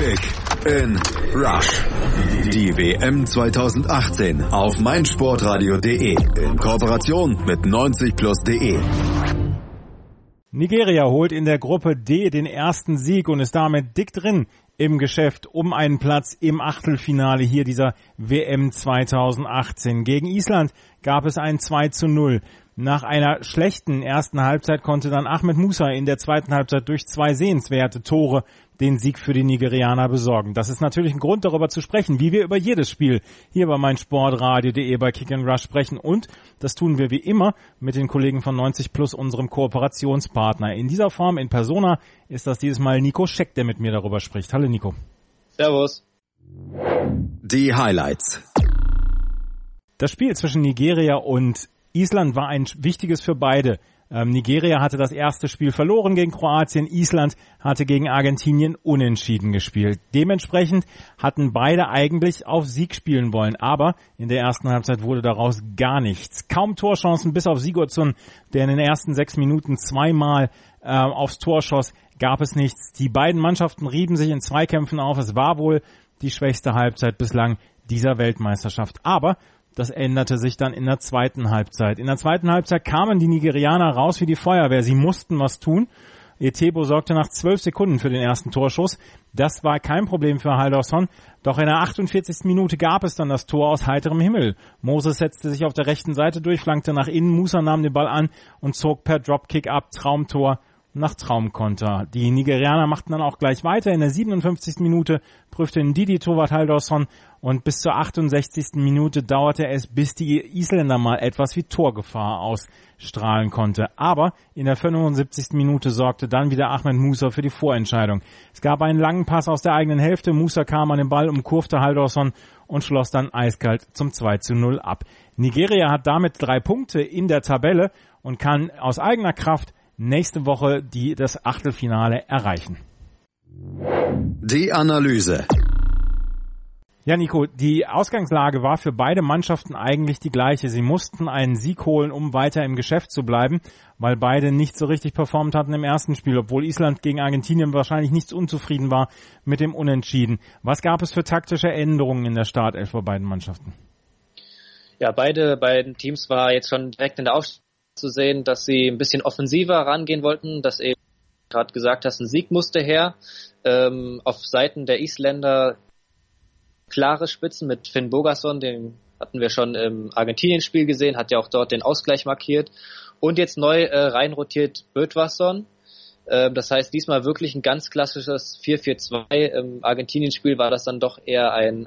Kick in Rush. Die WM 2018 auf meinsportradio.de in Kooperation mit 90plus.de. Nigeria holt in der Gruppe D den ersten Sieg und ist damit dick drin im Geschäft um einen Platz im Achtelfinale hier dieser WM 2018. Gegen Island gab es ein 2:0. Nach einer schlechten ersten Halbzeit konnte dann Ahmed Musa in der zweiten Halbzeit durch 2 sehenswerte Tore den Sieg für die Nigerianer besorgen. Das ist natürlich ein Grund, darüber zu sprechen, wie wir über jedes Spiel hier bei meinsportradio.de bei Kick and Rush sprechen. Und das tun wir wie immer mit den Kollegen von 90 Plus, unserem Kooperationspartner. In dieser Form, in Persona, ist das dieses Mal Nico Scheck, der mit mir darüber spricht. Hallo Nico. Servus. Die Highlights. Das Spiel zwischen Nigeria und Island war ein wichtiges für beide. Nigeria hatte das erste Spiel verloren gegen Kroatien, Island hatte gegen Argentinien unentschieden gespielt. Dementsprechend hatten beide eigentlich auf Sieg spielen wollen, aber in der ersten Halbzeit wurde daraus gar nichts. Kaum Torchancen, bis auf Sigurdsson, der in den ersten 6 Minuten zweimal aufs Tor schoss, gab es nichts. Die beiden Mannschaften rieben sich in Zweikämpfen auf. Es war wohl die schwächste Halbzeit bislang dieser Weltmeisterschaft. Aber das änderte sich dann in der zweiten Halbzeit. In der zweiten Halbzeit kamen die Nigerianer raus wie die Feuerwehr. Sie mussten was tun. Etebo sorgte nach 12 Sekunden für den ersten Torschuss. Das war kein Problem für Haldorsson. Doch in der 48. Minute gab es dann das Tor aus heiterem Himmel. Moses setzte sich auf der rechten Seite durch, flankte nach innen. Musa nahm den Ball an und zog per Dropkick ab. Traumtor nach Traumkonter. Die Nigerianer machten dann auch gleich weiter. In der 57. Minute prüfte Ndidi Torwart Haldorsson und bis zur 68. Minute dauerte es, bis die Isländer mal etwas wie Torgefahr ausstrahlen konnte. Aber in der 75. Minute sorgte dann wieder Ahmed Musa für die Vorentscheidung. Es gab einen langen Pass aus der eigenen Hälfte. Musa kam an den Ball, umkurfte Haldorsson und schloss dann eiskalt zum 2:0 ab. Nigeria hat damit 3 Punkte in der Tabelle und kann aus eigener Kraft nächste Woche das Achtelfinale erreichen. Die Analyse. Ja, Nico, die Ausgangslage war für beide Mannschaften eigentlich die gleiche. Sie mussten einen Sieg holen, um weiter im Geschäft zu bleiben, weil beide nicht so richtig performt hatten im ersten Spiel, obwohl Island gegen Argentinien wahrscheinlich nicht unzufrieden war mit dem Unentschieden. Was gab es für taktische Änderungen in der Startelf bei beiden Mannschaften? Ja, beiden Teams war jetzt schon direkt in der Aufstellung zu sehen, dass sie ein bisschen offensiver rangehen wollten, dass eben gerade gesagt hast, ein Sieg musste her. Auf Seiten der Isländer klare Spitzen mit Finn Bogason, den hatten wir schon im Argentinien-Spiel gesehen, hat ja auch dort den Ausgleich markiert. Und jetzt neu reinrotiert Bödvarsson. Das heißt, diesmal wirklich ein ganz klassisches 4-4-2. Im Argentinien-Spiel war das dann doch eher ein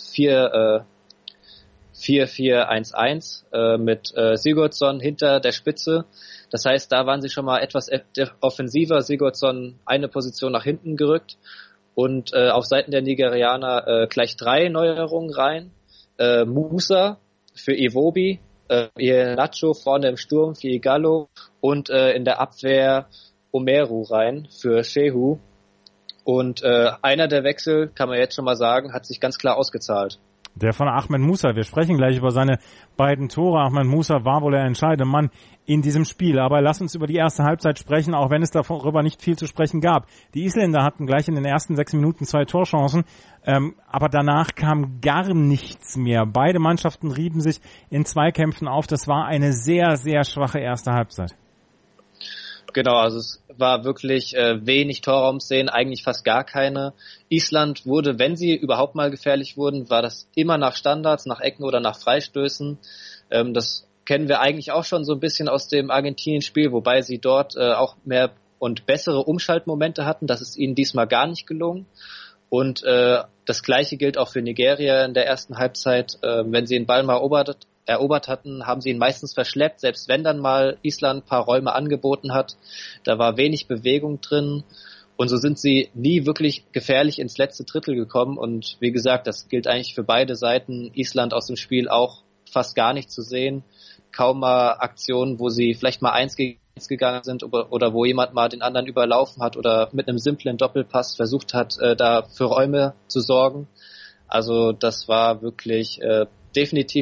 4-4-1-1 mit Sigurdsson hinter der Spitze. Das heißt, da waren sie schon mal etwas offensiver. Sigurdsson eine Position nach hinten gerückt. Und auf Seiten der Nigerianer gleich 3 Neuerungen rein. Musa für Iwobi, Nacho vorne im Sturm für Igalo und in der Abwehr Omeru rein für Shehu. Und einer der Wechsel, kann man jetzt schon mal sagen, hat sich ganz klar ausgezahlt. Der von Ahmed Musa. Wir sprechen gleich über seine beiden Tore. Ahmed Musa war wohl der entscheidende Mann in diesem Spiel. Aber lass uns über die erste Halbzeit sprechen, auch wenn es darüber nicht viel zu sprechen gab. Die Isländer hatten gleich in den ersten 6 Minuten 2 Torchancen, aber danach kam gar nichts mehr. Beide Mannschaften rieben sich in Zweikämpfen auf. Das war eine sehr, sehr schwache erste Halbzeit. Genau, also es war wirklich wenig Torraumszenen, eigentlich fast gar keine. Island wurde, wenn sie überhaupt mal gefährlich wurden, war das immer nach Standards, nach Ecken oder nach Freistößen. Das kennen wir eigentlich auch schon so ein bisschen aus dem Argentinien-Spiel, wobei sie dort auch mehr und bessere Umschaltmomente hatten. Das ist ihnen diesmal gar nicht gelungen. Und das Gleiche gilt auch für Nigeria in der ersten Halbzeit. Wenn sie den Ball mal erobert hatten, haben sie ihn meistens verschleppt, selbst wenn dann mal Island ein paar Räume angeboten hat. Da war wenig Bewegung drin und so sind sie nie wirklich gefährlich ins letzte Drittel gekommen und wie gesagt, das gilt eigentlich für beide Seiten. Island aus dem Spiel auch fast gar nicht zu sehen. Kaum mal Aktionen, wo sie vielleicht mal 1 gegen 1 gegangen sind oder wo jemand mal den anderen überlaufen hat oder mit einem simplen Doppelpass versucht hat, da für Räume zu sorgen. Also das war wirklich definitiv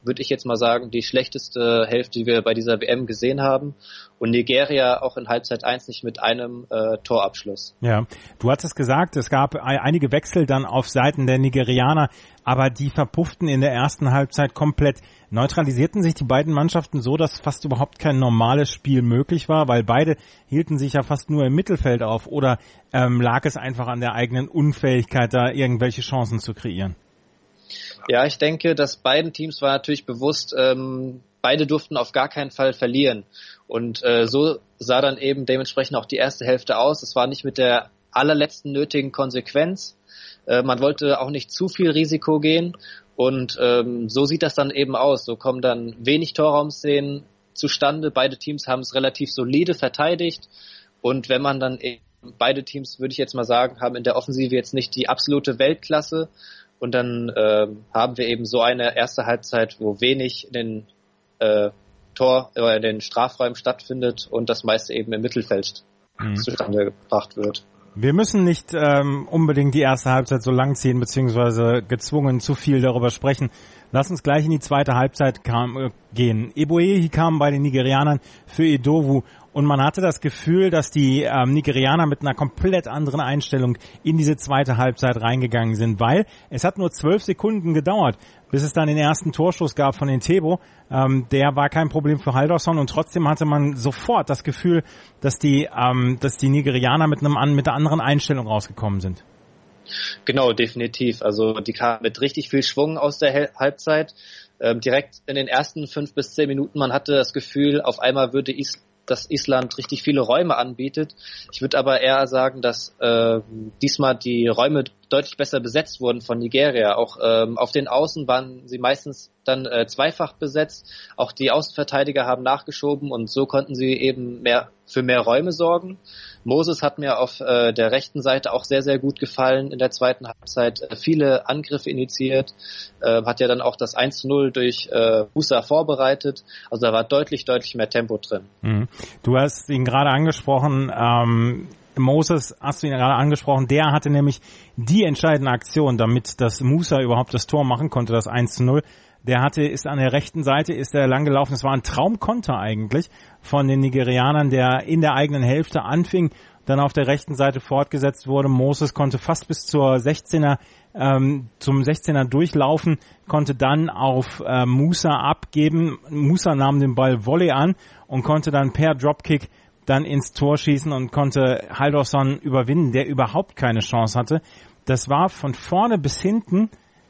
würde ich jetzt mal sagen, die schlechteste Hälfte, die wir bei dieser WM gesehen haben. Und Nigeria auch in Halbzeit 1 nicht mit einem Torabschluss. Ja, du hattest gesagt, es gab einige Wechsel dann auf Seiten der Nigerianer, aber die verpufften in der ersten Halbzeit komplett. Neutralisierten sich die beiden Mannschaften so, dass fast überhaupt kein normales Spiel möglich war, weil beide hielten sich ja fast nur im Mittelfeld auf, oder lag es einfach an der eigenen Unfähigkeit, da irgendwelche Chancen zu kreieren? Ja, ich denke, dass beiden Teams war natürlich bewusst, beide durften auf gar keinen Fall verlieren. Und so sah dann eben dementsprechend auch die erste Hälfte aus. Es war nicht mit der allerletzten nötigen Konsequenz. Man wollte auch nicht zu viel Risiko gehen. Und so sieht das dann eben aus. So kommen dann wenig Torraumszenen zustande. Beide Teams haben es relativ solide verteidigt. Und wenn man dann eben, beide Teams, würde ich jetzt mal sagen, haben in der Offensive jetzt nicht die absolute Weltklasse. Und dann haben wir eben so eine erste Halbzeit, wo wenig in den in den Strafräumen stattfindet und das meiste eben im Mittelfeld zustande gebracht wird. Wir müssen nicht unbedingt die erste Halbzeit so lang ziehen, beziehungsweise gezwungen zu viel darüber sprechen. Lass uns gleich in die zweite Halbzeit gehen. Eboehi kam bei den Nigerianern für Edowu und man hatte das Gefühl, dass die Nigerianer mit einer komplett anderen Einstellung in diese zweite Halbzeit reingegangen sind, weil es hat nur 12 Sekunden gedauert, bis es dann den ersten Torschuss gab von Entebo. Der war kein Problem für Halldórsson und trotzdem hatte man sofort das Gefühl, dass die Nigerianer mit einer anderen Einstellung rausgekommen sind. Genau, definitiv. Also die kamen mit richtig viel Schwung aus der Halbzeit. Direkt in den ersten 5 bis 10 Minuten, man hatte das Gefühl, auf einmal würde dass Island richtig viele Räume anbietet. Ich würde aber eher sagen, dass diesmal die Räume deutlich besser besetzt wurden von Nigeria. Auch auf den Außen waren sie meistens dann zweifach besetzt. Auch die Außenverteidiger haben nachgeschoben und so konnten sie eben für mehr Räume sorgen. Moses hat mir auf der rechten Seite auch sehr, sehr gut gefallen in der zweiten Halbzeit. Viele Angriffe initiiert, hat ja dann auch das 1:0 durch Musa vorbereitet. Also da war deutlich mehr Tempo drin. Mhm. Du hast ihn gerade angesprochen, Moses hast du ihn gerade angesprochen, der hatte nämlich die entscheidende Aktion, damit das Musa überhaupt das Tor machen konnte, das 1:0. Ist an der rechten Seite, ist er lang gelaufen. Es war ein Traumkonter eigentlich von den Nigerianern, der in der eigenen Hälfte anfing, dann auf der rechten Seite fortgesetzt wurde. Moses konnte fast bis zum 16er durchlaufen, konnte dann auf Musa abgeben. Musa nahm den Ball Volley an und konnte dann per Dropkick dann ins Tor schießen und konnte Halldórsson überwinden, der überhaupt keine Chance hatte. Das war von vorne bis hinten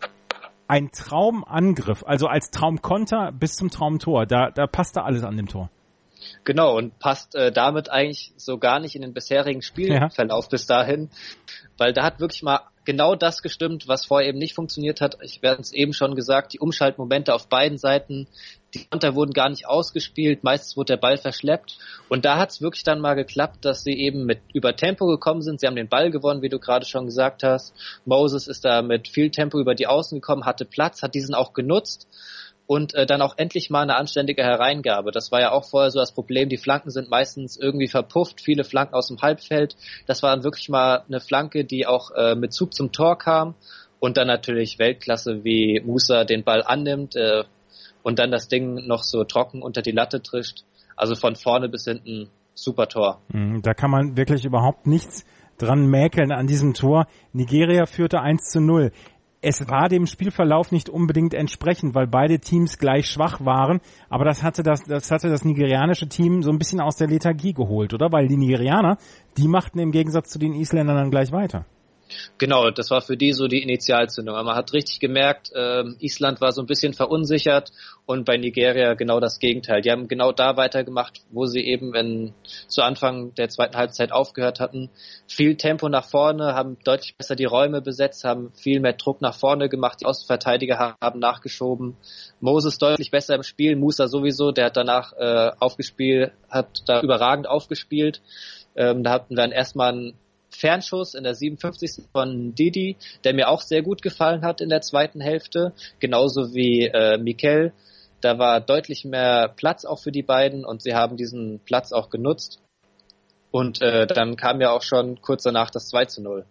ein Traumangriff, also als Traumkonter bis zum Traumtor. Da passte alles an dem Tor. Genau, und passt damit eigentlich so gar nicht in den bisherigen Spielverlauf bis dahin, weil da hat wirklich mal genau das gestimmt, was vorher eben nicht funktioniert hat. Ich werde es eben schon gesagt, die Umschaltmomente auf beiden Seiten, die Konter wurden gar nicht ausgespielt, meistens wurde der Ball verschleppt und da hat es wirklich dann mal geklappt, dass sie eben über Tempo gekommen sind. Sie haben den Ball gewonnen, wie du gerade schon gesagt hast. Moses ist da mit viel Tempo über die Außen gekommen, hatte Platz, hat diesen auch genutzt. Und dann auch endlich mal eine anständige Hereingabe. Das war ja auch vorher so das Problem. Die Flanken sind meistens irgendwie verpufft, viele Flanken aus dem Halbfeld. Das war dann wirklich mal eine Flanke, die auch mit Zug zum Tor kam. Und dann natürlich Weltklasse, wie Musa den Ball annimmt und dann das Ding noch so trocken unter die Latte trischt. Also von vorne bis hinten super Tor. Da kann man wirklich überhaupt nichts dran mäkeln an diesem Tor. Nigeria führte 1:0. Es war dem Spielverlauf nicht unbedingt entsprechend, weil beide Teams gleich schwach waren, aber das hatte das nigerianische Team so ein bisschen aus der Lethargie geholt, oder? Weil die Nigerianer, die machten im Gegensatz zu den Isländern dann gleich weiter. Genau, das war für die so die Initialzündung. Man hat richtig gemerkt, Island war so ein bisschen verunsichert und bei Nigeria genau das Gegenteil. Die haben genau da weitergemacht, wo sie eben zu Anfang der zweiten Halbzeit aufgehört hatten. Viel Tempo nach vorne, haben deutlich besser die Räume besetzt, haben viel mehr Druck nach vorne gemacht. Die Außenverteidiger haben nachgeschoben. Moses deutlich besser im Spiel, Musa sowieso, der hat danach aufgespielt, hat da überragend aufgespielt. Da hatten wir dann erstmal einen Fernschuss in der 57. von Didi, der mir auch sehr gut gefallen hat in der zweiten Hälfte, genauso wie Mikel. Da war deutlich mehr Platz auch für die beiden und sie haben diesen Platz auch genutzt. Und dann kam ja auch schon kurz danach das 2:0.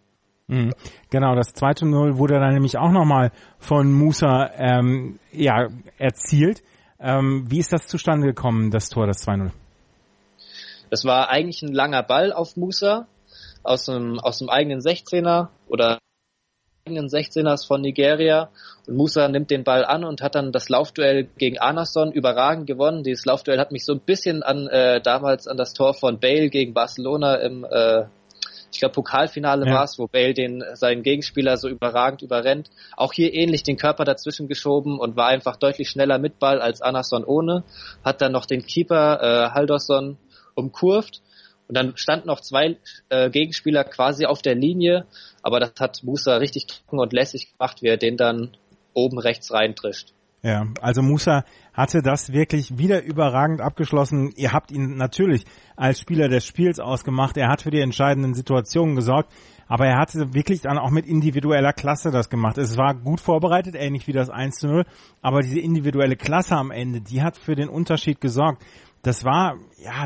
Genau, das 2:0 wurde dann nämlich auch nochmal von Musa erzielt. Wie ist das zustande gekommen, das Tor, das 2:0? Das war eigentlich ein langer Ball auf Musa aus dem eigenen 16er oder eigenen 16ers von Nigeria, und Musa nimmt den Ball an und hat dann das Laufduell gegen Anason überragend gewonnen. Dieses Laufduell hat mich so ein bisschen damals an das Tor von Bale gegen Barcelona im ich glaube Pokalfinale war es, wo Bale seinen Gegenspieler so überragend überrennt. Auch hier ähnlich den Körper dazwischen geschoben und war einfach deutlich schneller mit Ball als Anason ohne. Hat dann noch den Keeper Haldorsson umkurvt. Und dann standen noch zwei Gegenspieler quasi auf der Linie, aber das hat Musa richtig trocken und lässig gemacht, wie er den dann oben rechts reintrischt. Ja, also Musa hatte das wirklich wieder überragend abgeschlossen. Ihr habt ihn natürlich als Spieler des Spiels ausgemacht. Er hat für die entscheidenden Situationen gesorgt, aber er hatte wirklich dann auch mit individueller Klasse das gemacht. Es war gut vorbereitet, ähnlich wie das 1:0, aber diese individuelle Klasse am Ende, die hat für den Unterschied gesorgt. Das war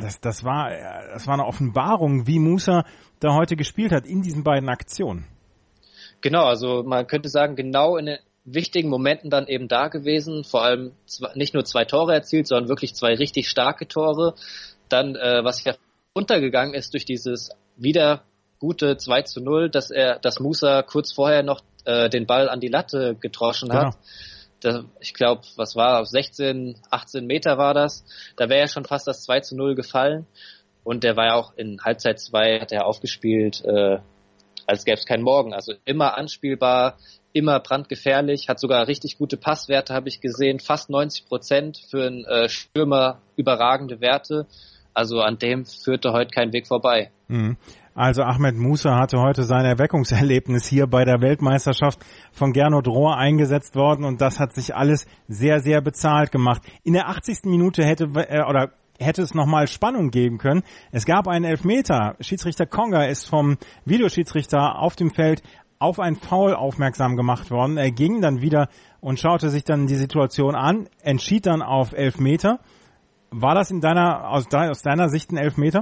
eine Offenbarung, wie Musa da heute gespielt hat in diesen beiden Aktionen. Genau, also man könnte sagen, genau in den wichtigen Momenten dann eben da gewesen, vor allem nicht nur 2 Tore erzielt, sondern wirklich 2 richtig starke Tore. Dann, was ja untergegangen ist durch dieses wieder gute 2:0, dass Musa kurz vorher noch den Ball an die Latte getroschen hat. Ich glaube, was war, auf 16, 18 Meter war das. Da wäre ja schon fast das 2:0 gefallen. Und der war ja auch in Halbzeit 2, hat er aufgespielt, als gäbe es keinen Morgen. Also immer anspielbar, immer brandgefährlich, hat sogar richtig gute Passwerte, habe ich gesehen. Fast 90% für einen Stürmer, überragende Werte. Also an dem führte heute kein Weg vorbei. Also Ahmed Musa hatte heute sein Erweckungserlebnis hier bei der Weltmeisterschaft von Gernot Rohr eingesetzt worden, und das hat sich alles sehr, sehr bezahlt gemacht. In der 80. Minute hätte es nochmal Spannung geben können. Es gab einen Elfmeter. Schiedsrichter Konga ist vom Videoschiedsrichter auf dem Feld auf ein Foul aufmerksam gemacht worden. Er ging dann wieder und schaute sich dann die Situation an, entschied dann auf Elfmeter. War das aus deiner Sicht ein Elfmeter?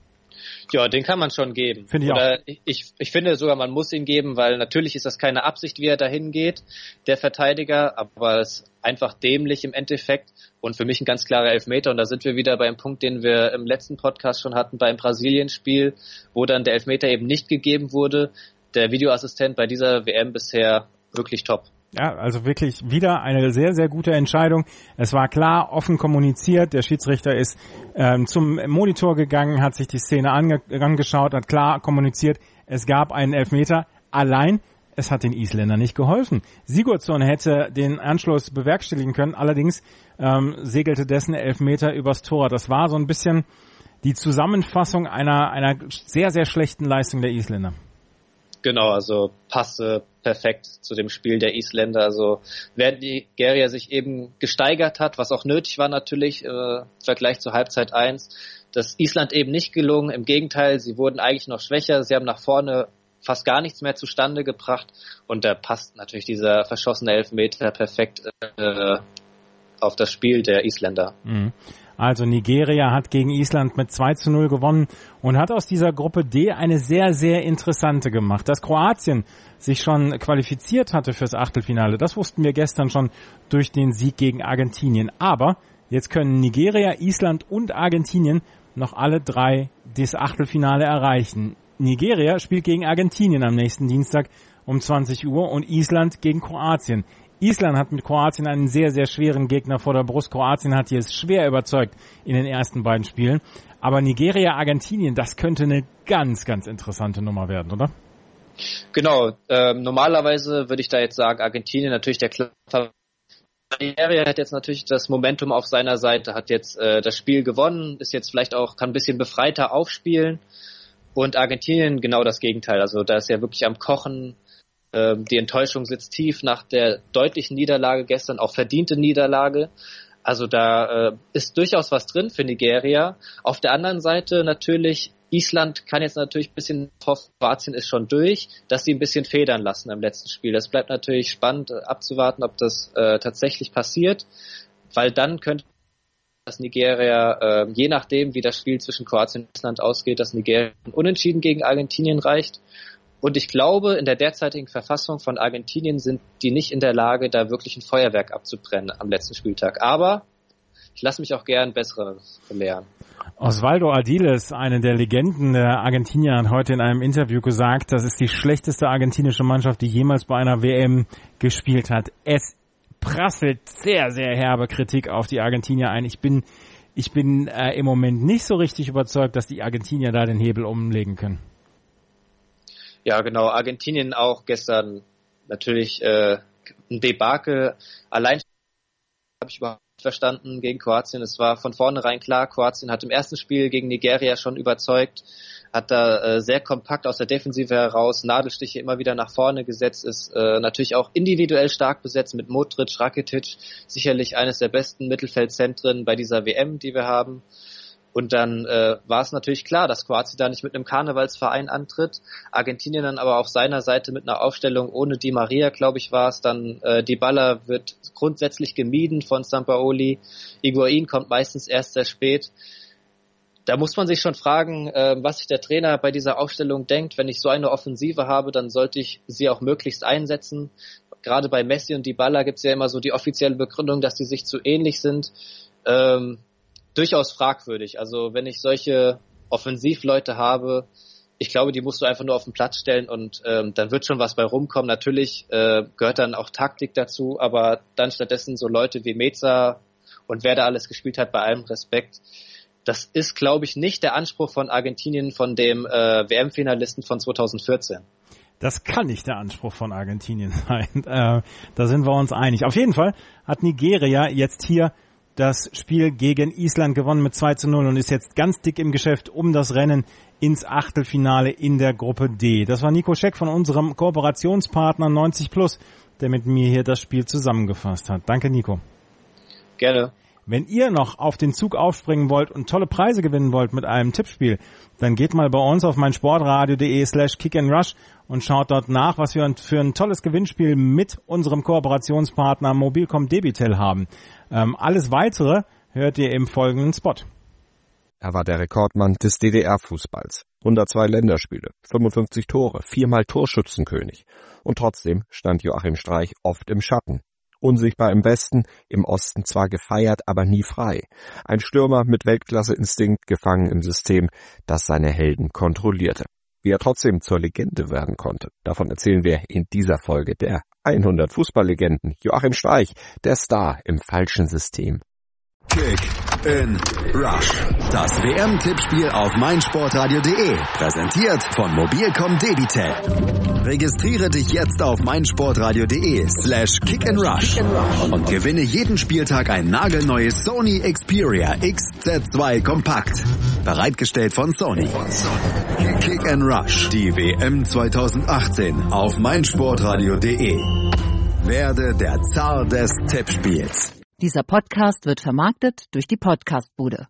Ja, den kann man schon geben. Finde ich auch. Ich finde sogar, man muss ihn geben, weil natürlich ist das keine Absicht, wie er dahin geht, der Verteidiger, aber es ist einfach dämlich im Endeffekt und für mich ein ganz klarer Elfmeter. Und da sind wir wieder beim Punkt, den wir im letzten Podcast schon hatten, beim Brasilien-Spiel, wo dann der Elfmeter eben nicht gegeben wurde. Der Videoassistent bei dieser WM bisher wirklich top. Ja, also wirklich wieder eine sehr, sehr gute Entscheidung. Es war klar, offen kommuniziert. Der Schiedsrichter ist zum Monitor gegangen, hat sich die Szene angeschaut, hat klar kommuniziert. Es gab einen Elfmeter. Allein, es hat den Isländern nicht geholfen. Sigurdsson hätte den Anschluss bewerkstelligen können. Allerdings segelte dessen Elfmeter übers Tor. Das war so ein bisschen die Zusammenfassung einer sehr, sehr schlechten Leistung der Isländer. Genau, also passte perfekt zu dem Spiel der Isländer. Also während Nigeria sich eben gesteigert hat, was auch nötig war natürlich im Vergleich zur Halbzeit 1, das Island eben nicht gelungen. Im Gegenteil, sie wurden eigentlich noch schwächer. Sie haben nach vorne fast gar nichts mehr zustande gebracht. Und da passt natürlich dieser verschossene Elfmeter perfekt auf das Spiel der Isländer. Also Nigeria hat gegen Island mit 2:0 gewonnen und hat aus dieser Gruppe D eine sehr, sehr interessante gemacht. Dass Kroatien sich schon qualifiziert hatte fürs Achtelfinale, das wussten wir gestern schon durch den Sieg gegen Argentinien. Aber jetzt können Nigeria, Island und Argentinien noch alle 3 das Achtelfinale erreichen. Nigeria spielt gegen Argentinien am nächsten Dienstag um 20 Uhr und Island gegen Kroatien. Island hat mit Kroatien einen sehr, sehr schweren Gegner vor der Brust. Kroatien hat hier schwer überzeugt in den ersten beiden Spielen. Aber Nigeria, Argentinien, das könnte eine ganz, ganz interessante Nummer werden, oder? Genau. Normalerweise würde ich da jetzt sagen, Argentinien natürlich der klare. Nigeria hat jetzt natürlich das Momentum auf seiner Seite, hat jetzt das Spiel gewonnen, ist jetzt vielleicht auch, kann ein bisschen befreiter aufspielen. Und Argentinien genau das Gegenteil. Also da ist ja wirklich am Kochen. Die Enttäuschung sitzt tief nach der deutlichen Niederlage gestern, auch verdiente Niederlage. Also da ist durchaus was drin für Nigeria. Auf der anderen Seite natürlich, Island kann jetzt natürlich ein bisschen, Kroatien ist schon durch, dass sie ein bisschen federn lassen im letzten Spiel. Das bleibt natürlich spannend abzuwarten, ob das tatsächlich passiert, weil dann könnte das Nigeria, je nachdem wie das Spiel zwischen Kroatien und Island ausgeht, dass Nigeria unentschieden gegen Argentinien reicht. Und ich glaube, in der derzeitigen Verfassung von Argentinien sind die nicht in der Lage, da wirklich ein Feuerwerk abzubrennen am letzten Spieltag. Aber ich lasse mich auch gern Besseres belehren. Osvaldo Ardiles, eine der Legenden der Argentinier, hat heute in einem Interview gesagt, das ist die schlechteste argentinische Mannschaft, die jemals bei einer WM gespielt hat. Es prasselt sehr, sehr herbe Kritik auf die Argentinier ein. Ich bin im Moment nicht so richtig überzeugt, dass die Argentinier da den Hebel umlegen können. Ja, genau. Argentinien auch gestern natürlich ein Debakel. Allein habe ich überhaupt nicht verstanden gegen Kroatien. Es war von vornherein klar, Kroatien hat im ersten Spiel gegen Nigeria schon überzeugt, hat da sehr kompakt aus der Defensive heraus Nadelstiche immer wieder nach vorne gesetzt, ist natürlich auch individuell stark besetzt mit Modric, Rakitic, sicherlich eines der besten Mittelfeldzentren bei dieser WM, die wir haben. Und dann war es natürlich klar, dass Kroatien da nicht mit einem Karnevalsverein antritt. Argentinien dann aber auf seiner Seite mit einer Aufstellung ohne Di Maria, glaube ich, war es. Dann Dybala wird grundsätzlich gemieden von Sampaoli. Higuaín kommt meistens erst sehr spät. Da muss man sich schon fragen, was sich der Trainer bei dieser Aufstellung denkt. Wenn ich so eine Offensive habe, dann sollte ich sie auch möglichst einsetzen. Gerade bei Messi und Dybala gibt es ja immer so die offizielle Begründung, dass die sich zu ähnlich sind. Durchaus fragwürdig. Also wenn ich solche Offensivleute habe, ich glaube, die musst du einfach nur auf den Platz stellen und dann wird schon was bei rumkommen. Natürlich gehört dann auch Taktik dazu, aber dann stattdessen so Leute wie Meza und wer da alles gespielt hat, bei allem Respekt. Das ist, glaube ich, nicht der Anspruch von Argentinien, von dem WM-Finalisten von 2014. Das kann nicht der Anspruch von Argentinien sein. Da sind wir uns einig. Auf jeden Fall hat Nigeria jetzt hier das Spiel gegen Island gewonnen mit 2:0 und ist jetzt ganz dick im Geschäft um das Rennen ins Achtelfinale in der Gruppe D. Das war Nico Scheck von unserem Kooperationspartner 90+, der mit mir hier das Spiel zusammengefasst hat. Danke, Nico. Gerne. Wenn ihr noch auf den Zug aufspringen wollt und tolle Preise gewinnen wollt mit einem Tippspiel, dann geht mal bei uns auf meinsportradio.de/kickandrush und schaut dort nach, was wir für ein tolles Gewinnspiel mit unserem Kooperationspartner Mobilcom Debitel haben. Alles Weitere hört ihr im folgenden Spot. Er war der Rekordmann des DDR-Fußballs. 102 Länderspiele, 55 Tore, 4-mal Torschützenkönig. Und trotzdem stand Joachim Streich oft im Schatten. Unsichtbar im Westen, im Osten zwar gefeiert, aber nie frei. Ein Stürmer mit Weltklasse-Instinkt, gefangen im System, das seine Helden kontrollierte. Wie er trotzdem zur Legende werden konnte, davon erzählen wir in dieser Folge der 100 Fußballlegenden. Joachim Streich, der Star im falschen System. Kick in Rush. Das WM-Tippspiel auf meinsportradio.de. Präsentiert von Mobilcom Debitel. Registriere dich jetzt auf meinsportradio.de/kickandrush und gewinne jeden Spieltag ein nagelneues Sony Xperia XZ2 Kompakt. Bereitgestellt von Sony. Kick and Rush. Die WM 2018 auf meinsportradio.de. Werde der Zar des Tippspiels. Dieser Podcast wird vermarktet durch die Podcastbude.